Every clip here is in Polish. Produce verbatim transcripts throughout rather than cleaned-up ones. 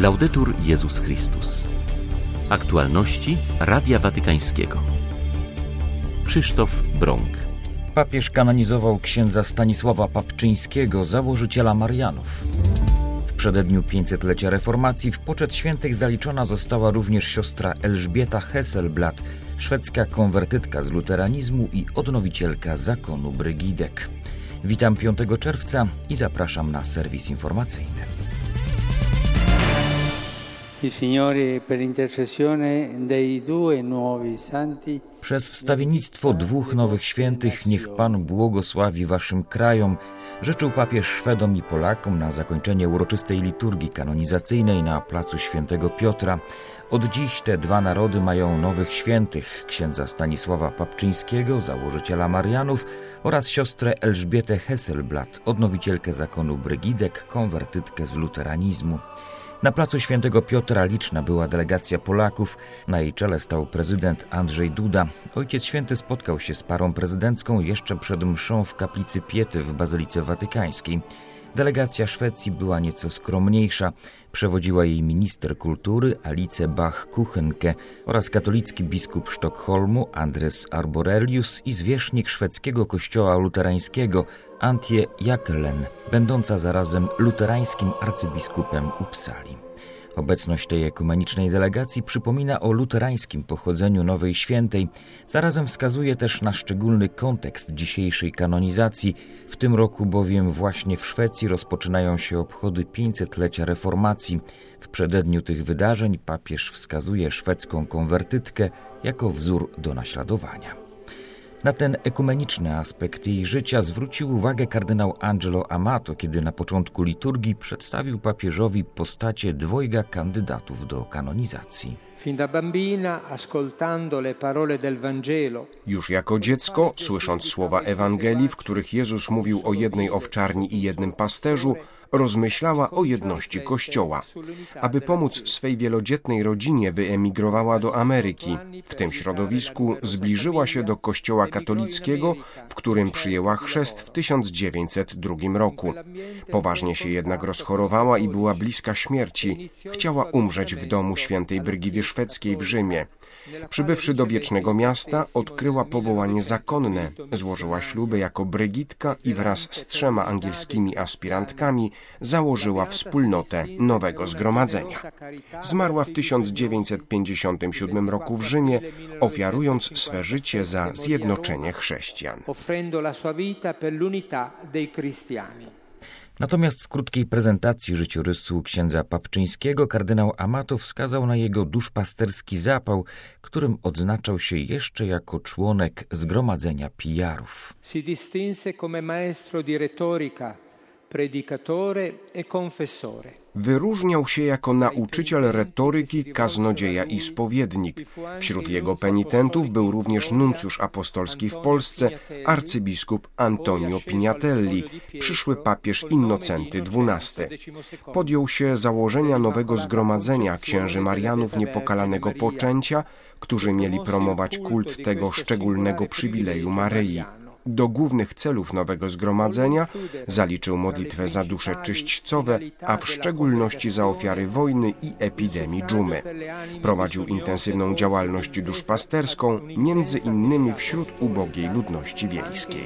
Laudetur Jezus Chrystus. Aktualności Radia Watykańskiego. Krzysztof Brąk. Papież kanonizował księdza Stanisława Papczyńskiego, założyciela Marianów. W przededniu pięćsetlecia reformacji w poczet świętych zaliczona została również siostra Elżbieta Hesselblad, szwedzka konwertytka z luteranizmu i odnowicielka zakonu Brygidek. Witam piątego czerwca i zapraszam na serwis informacyjny. Przez wstawiennictwo dwóch nowych świętych niech Pan błogosławi waszym krajom, życzył papież Szwedom i Polakom na zakończenie uroczystej liturgii kanonizacyjnej na placu Świętego Piotra. Od dziś te dwa narody mają nowych świętych, księdza Stanisława Papczyńskiego, założyciela Marianów, oraz siostrę Elżbietę Hesselblad, odnowicielkę zakonu Brygidek, konwertytkę z luteranizmu. Na placu Świętego Piotra liczna była delegacja Polaków. Na jej czele stał prezydent Andrzej Duda. Ojciec Święty spotkał się z parą prezydencką jeszcze przed mszą w kaplicy Piety w Bazylice Watykańskiej. Delegacja Szwecji była nieco skromniejsza. Przewodziła jej minister kultury Alice Bach-Kuchenke oraz katolicki biskup Sztokholmu Andres Arborelius i zwierzchnik szwedzkiego kościoła luterańskiego Antje Jakelen, będąca zarazem luterańskim arcybiskupem Uppsali. Obecność tej ekumenicznej delegacji przypomina o luterańskim pochodzeniu nowej świętej, zarazem wskazuje też na szczególny kontekst dzisiejszej kanonizacji. W tym roku bowiem właśnie w Szwecji rozpoczynają się obchody pięćsetlecia reformacji. W przededniu tych wydarzeń papież wskazuje szwedzką konwertytkę jako wzór do naśladowania. Na ten ekumeniczny aspekt jej życia zwrócił uwagę kardynał Angelo Amato, kiedy na początku liturgii przedstawił papieżowi postacie dwojga kandydatów do kanonizacji. Już jako dziecko, słysząc słowa Ewangelii, w których Jezus mówił o jednej owczarni i jednym pasterzu, rozmyślała o jedności Kościoła. Aby pomóc swej wielodzietnej rodzinie, wyemigrowała do Ameryki. W tym środowisku zbliżyła się do Kościoła katolickiego, w którym przyjęła chrzest w tysiąc dziewięćset drugim roku. Poważnie się jednak rozchorowała i była bliska śmierci. Chciała umrzeć w domu świętej Brygidy Szwedzkiej w Rzymie. Przybywszy do wiecznego miasta, odkryła powołanie zakonne. Złożyła śluby jako Brygidka i wraz z trzema angielskimi aspirantkami założyła wspólnotę Nowego Zgromadzenia. Zmarła w tysiąc dziewięćset pięćdziesiątym siódmym roku w Rzymie, ofiarując swe życie za zjednoczenie chrześcijan. Natomiast w krótkiej prezentacji życiorysu księdza Papczyńskiego kardynał Amato wskazał na jego duszpasterski zapał, którym odznaczał się jeszcze jako członek Zgromadzenia Pijarów. Si distinse come maestro di retorica, predicatore e confessore. Wyróżniał się jako nauczyciel retoryki, kaznodzieja i spowiednik. Wśród jego penitentów był również nuncjusz apostolski w Polsce, arcybiskup Antonio Pignatelli, przyszły papież Innocenty dwunasty. Podjął się założenia nowego zgromadzenia księży Marianów Niepokalanego Poczęcia, którzy mieli promować kult tego szczególnego przywileju Maryi. Do głównych celów nowego zgromadzenia zaliczył modlitwę za dusze czyśćcowe, a w szczególności za ofiary wojny i epidemii dżumy. Prowadził intensywną działalność duszpasterską, między innymi wśród ubogiej ludności wiejskiej.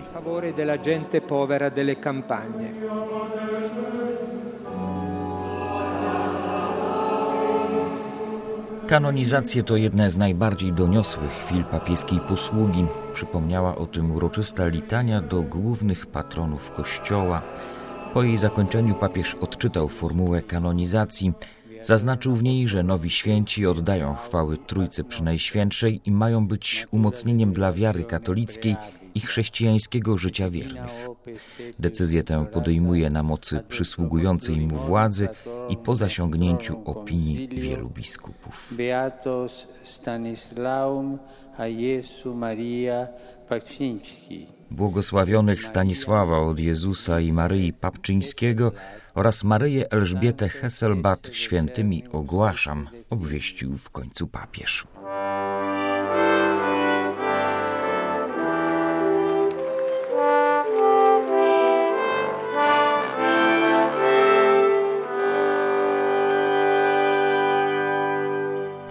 Kanonizacje to jedne z najbardziej doniosłych chwil papieskiej posługi. Przypomniała o tym uroczysta litania do głównych patronów Kościoła. Po jej zakończeniu papież odczytał formułę kanonizacji. Zaznaczył w niej, że nowi święci oddają chwały Trójcy Przynajświętszej i mają być umocnieniem dla wiary katolickiej i chrześcijańskiego życia wiernych. Decyzję tę podejmuje na mocy przysługującej mu władzy i po zasięgnięciu opinii wielu biskupów. Beatos Stanislaum a Jesu Maria Papczyński. Błogosławionych Stanisława od Jezusa i Maryi Papczyńskiego oraz Maryję Elżbietę Hesselblad świętymi ogłaszam, obwieścił w końcu papież.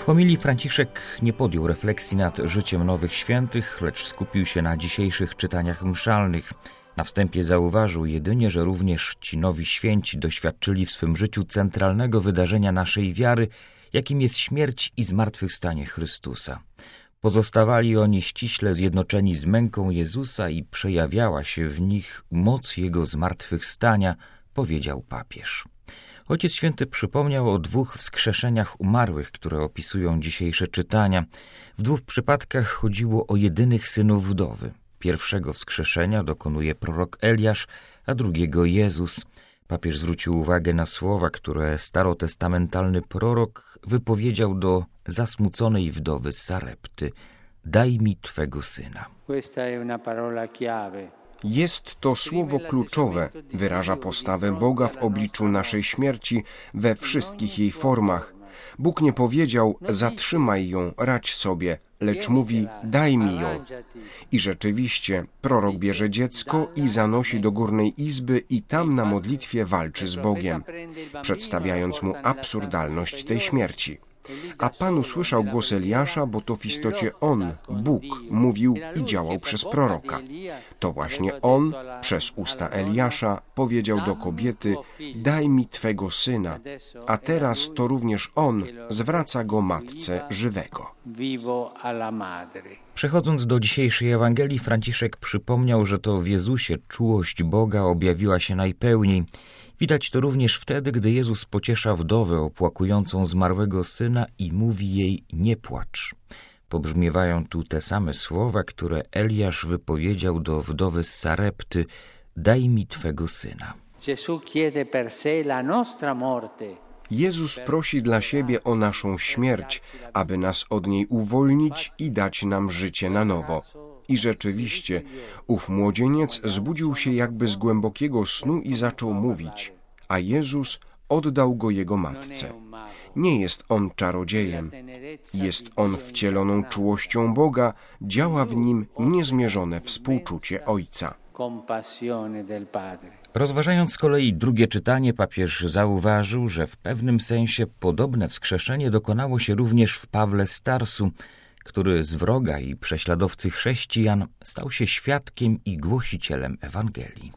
homilii Franciszek nie podjął refleksji nad życiem nowych świętych, lecz skupił się na dzisiejszych czytaniach mszalnych. Na wstępie zauważył jedynie, że również ci nowi święci doświadczyli w swym życiu centralnego wydarzenia naszej wiary, jakim jest śmierć i zmartwychwstanie Chrystusa. Pozostawali oni ściśle zjednoczeni z męką Jezusa i przejawiała się w nich moc Jego zmartwychwstania, powiedział papież. Ojciec Święty przypomniał o dwóch wskrzeszeniach umarłych, które opisują dzisiejsze czytania. W dwóch przypadkach chodziło o jedynych synów wdowy. Pierwszego wskrzeszenia dokonuje prorok Eliasz, a drugiego Jezus. Papież zwrócił uwagę na słowa, które starotestamentalny prorok wypowiedział do zasmuconej wdowy z Sarepty. Daj mi Twego syna. Jest to słowo kluczowe, wyraża postawę Boga w obliczu naszej śmierci we wszystkich jej formach. Bóg nie powiedział, zatrzymaj ją, radź sobie, lecz mówi, daj mi ją. I rzeczywiście, prorok bierze dziecko i zanosi do górnej izby i tam na modlitwie walczy z Bogiem, przedstawiając mu absurdalność tej śmierci. A Pan usłyszał głos Eliasza, bo to w istocie On, Bóg, mówił i działał przez proroka. To właśnie On, przez usta Eliasza, powiedział do kobiety, daj mi Twego syna, a teraz to również On zwraca go matce żywego. Przechodząc do dzisiejszej Ewangelii, Franciszek przypomniał, że to w Jezusie czułość Boga objawiła się najpełniej. Widać to również wtedy, gdy Jezus pociesza wdowę opłakującą zmarłego syna i mówi jej nie płacz. Pobrzmiewają tu te same słowa, które Eliasz wypowiedział do wdowy z Sarepty, daj mi Twego syna. Jezus prosi dla siebie o naszą śmierć, aby nas od niej uwolnić i dać nam życie na nowo. I rzeczywiście, ów młodzieniec zbudził się jakby z głębokiego snu i zaczął mówić, a Jezus oddał go jego matce. Nie jest on czarodziejem, jest on wcieloną czułością Boga, działa w nim niezmierzone współczucie Ojca. Rozważając z kolei drugie czytanie, papież zauważył, że w pewnym sensie podobne wskrzeszenie dokonało się również w Pawle z Tarsu, który z wroga i prześladowcy chrześcijan stał się świadkiem i głosicielem Ewangelii.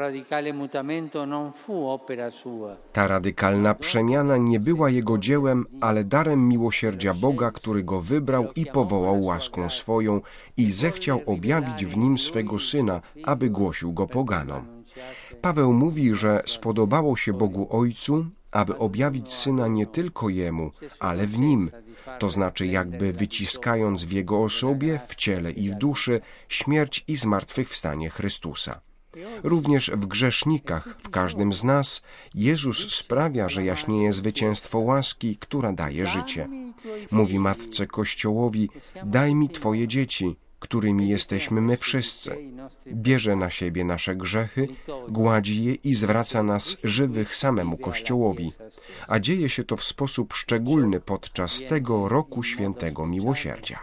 Ta radykalna przemiana nie była jego dziełem, ale darem miłosierdzia Boga, który go wybrał i powołał łaską swoją i zechciał objawić w nim swego Syna, aby głosił go poganom. Paweł mówi, że spodobało się Bogu Ojcu, aby objawić Syna nie tylko Jemu, ale w Nim, to znaczy jakby wyciskając w Jego osobie, w ciele i w duszy, śmierć i zmartwychwstanie Chrystusa. Również w grzesznikach, w każdym z nas, Jezus sprawia, że jaśnieje zwycięstwo łaski, która daje życie. Mówi Matce Kościołowi, daj mi Twoje dzieci, którymi jesteśmy my wszyscy. Bierze na siebie nasze grzechy, gładzi je i zwraca nas żywych samemu Kościołowi. A dzieje się to w sposób szczególny podczas tego roku świętego miłosierdzia.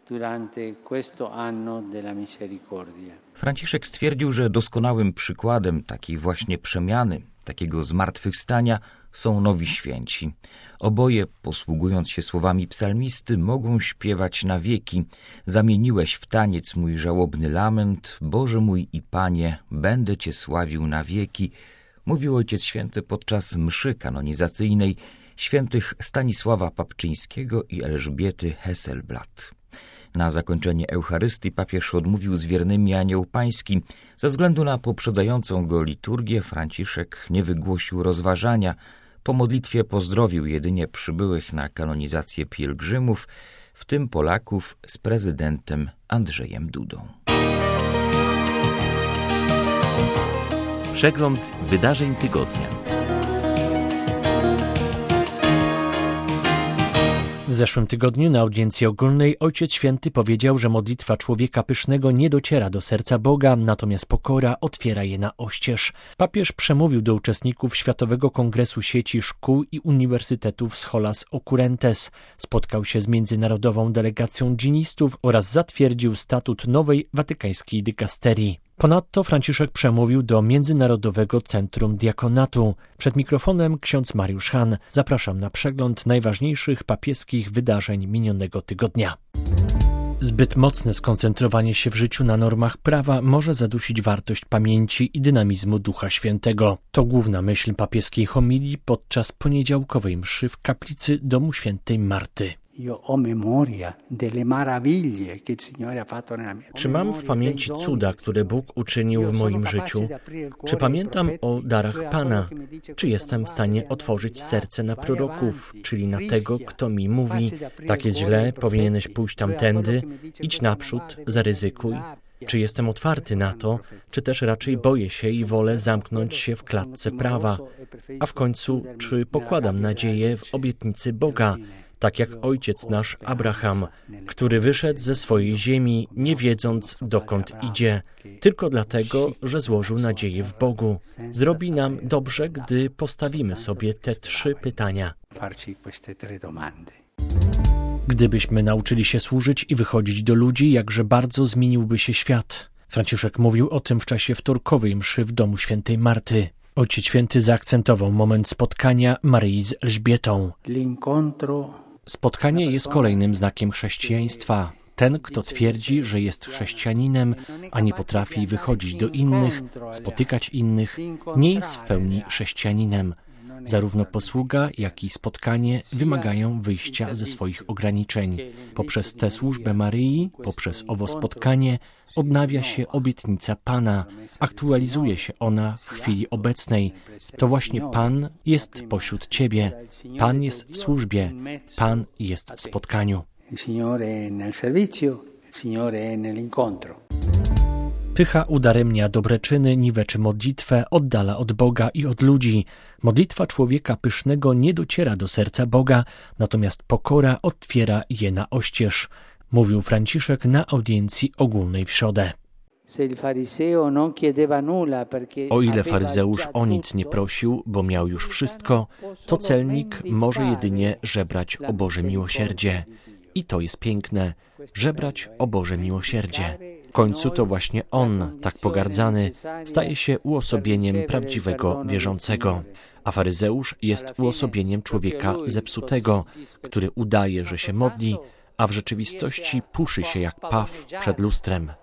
Franciszek stwierdził, że doskonałym przykładem takiej właśnie przemiany, takiego zmartwychwstania są nowi święci. Oboje, posługując się słowami psalmisty, mogą śpiewać na wieki. Zamieniłeś w taniec mój żałobny lament, Boże mój i Panie, będę Cię sławił na wieki, mówił Ojciec Święty podczas mszy kanonizacyjnej świętych Stanisława Papczyńskiego i Elżbiety Hesselblatt. Na zakończenie Eucharystii papież odmówił z wiernymi Anioł Pański. Ze względu na poprzedzającą go liturgię Franciszek nie wygłosił rozważania. Po modlitwie pozdrowił jedynie przybyłych na kanonizację pielgrzymów, w tym Polaków z prezydentem Andrzejem Dudą. Przegląd wydarzeń tygodnia. W zeszłym tygodniu na audiencji ogólnej Ojciec Święty powiedział, że modlitwa człowieka pysznego nie dociera do serca Boga, natomiast pokora otwiera je na oścież. Papież przemówił do uczestników Światowego Kongresu Sieci Szkół i Uniwersytetów Scholas Occurrentes. Spotkał się z międzynarodową delegacją dżinistów oraz zatwierdził statut nowej watykańskiej dykasterii. Ponadto Franciszek przemówił do Międzynarodowego Centrum Diakonatu. Przed mikrofonem ksiądz Mariusz Han. Zapraszam na przegląd najważniejszych papieskich wydarzeń minionego tygodnia. Zbyt mocne skoncentrowanie się w życiu na normach prawa może zadusić wartość pamięci i dynamizmu Ducha Świętego. To główna myśl papieskiej homilii podczas poniedziałkowej mszy w kaplicy Domu Świętej Marty. Czy mam w pamięci cuda, które Bóg uczynił w moim życiu? Czy pamiętam o darach Pana? Czy jestem w stanie otworzyć serce na proroków, czyli na tego, kto mi mówi: tak jest źle, powinieneś pójść tamtędy, idź naprzód, zaryzykuj? Czy jestem otwarty na to, czy też raczej boję się i wolę zamknąć się w klatce prawa? A w końcu, czy pokładam nadzieję w obietnicy Boga, tak jak ojciec nasz Abraham, który wyszedł ze swojej ziemi, nie wiedząc, dokąd idzie, tylko dlatego, że złożył nadzieję w Bogu. Zrobi nam dobrze, gdy postawimy sobie te trzy pytania. Gdybyśmy nauczyli się służyć i wychodzić do ludzi, jakże bardzo zmieniłby się świat. Franciszek mówił o tym w czasie wtorkowej mszy w Domu Świętej Marty. Ojciec Święty zaakcentował moment spotkania Maryi z Elżbietą. Spotkanie jest kolejnym znakiem chrześcijaństwa. Ten, kto twierdzi, że jest chrześcijaninem, a nie potrafi wychodzić do innych, spotykać innych, nie jest w pełni chrześcijaninem. Zarówno posługa, jak i spotkanie wymagają wyjścia ze swoich ograniczeń. Poprzez tę służbę Maryi, poprzez owo spotkanie odnawia się obietnica Pana, aktualizuje się ona w chwili obecnej. To właśnie Pan jest pośród Ciebie, Pan jest w służbie, Pan jest w spotkaniu. Pycha udaremnia dobre czyny, niweczy modlitwę, oddala od Boga i od ludzi. Modlitwa człowieka pysznego nie dociera do serca Boga, natomiast pokora otwiera je na oścież, mówił Franciszek na audiencji ogólnej w środę. O ile faryzeusz o nic nie prosił, bo miał już wszystko, to celnik może jedynie żebrać o Boże miłosierdzie. I to jest piękne, żebrać o Boże miłosierdzie. W końcu to właśnie on, tak pogardzany, staje się uosobieniem prawdziwego wierzącego, a faryzeusz jest uosobieniem człowieka zepsutego, który udaje, że się modli, a w rzeczywistości puszy się jak paw przed lustrem.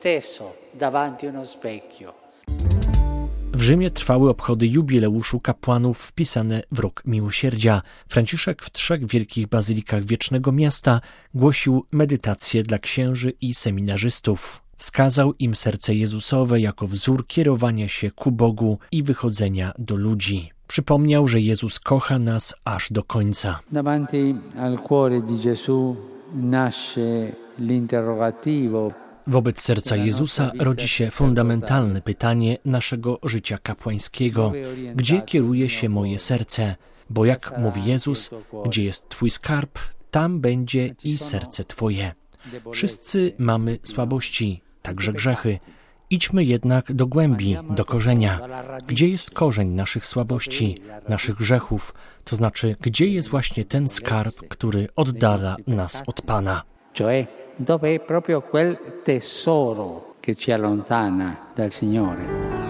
W Rzymie trwały obchody jubileuszu kapłanów wpisane w rok miłosierdzia. Franciszek w trzech wielkich bazylikach Wiecznego Miasta głosił medytacje dla księży i seminarzystów. Wskazał im serce Jezusowe jako wzór kierowania się ku Bogu i wychodzenia do ludzi. Przypomniał, że Jezus kocha nas aż do końca. Davanti al cuore di Gesù nasce l'interrogativo. Wobec serca Jezusa rodzi się fundamentalne pytanie naszego życia kapłańskiego. Gdzie kieruje się moje serce? Bo jak mówi Jezus, gdzie jest Twój skarb, tam będzie i serce Twoje. Wszyscy mamy słabości, także grzechy. Idźmy jednak do głębi, do korzenia. Gdzie jest korzeń naszych słabości, naszych grzechów? To znaczy, gdzie jest właśnie ten skarb, który oddala nas od Pana? Dove è proprio quel tesoro che ci allontana dal Signore.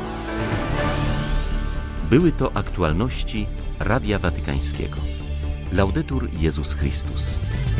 Były to aktualności Radia Watykańskiego. Laudetur Jezus Chrystus.